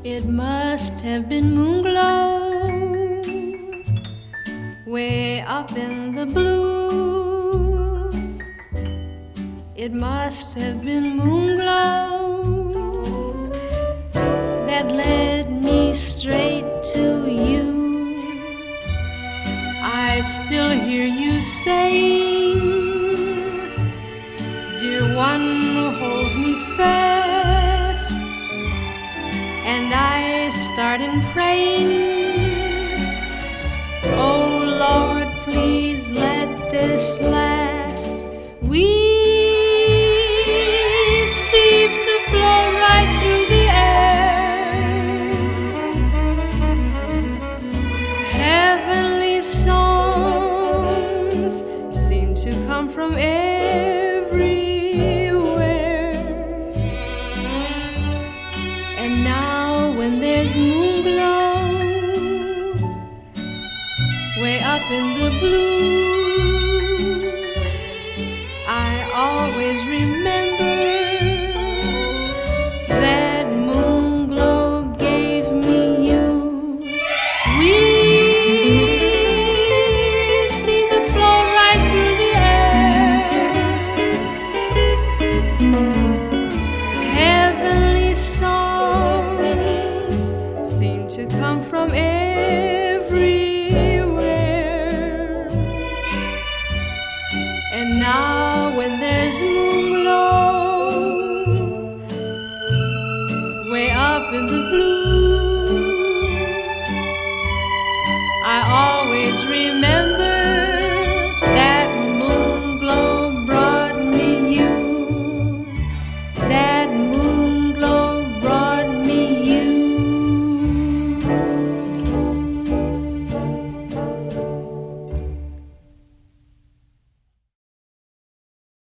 It must have been moonglow, way up in the blue. It must have been moonglow that led me straight to you. I still hear you saying, dear one, hold me fast. And I started praying, oh Lord, please let this last. We seem to flow right through the air, heavenly songs seem to come from everywhere. And now when there's moonglow way up in the blue, I always remember that moonglow gave me you. We seem to flow right through the air, heavenly songs seem to come from everywhere. And now when there's moonglow way up in the blue, I always remember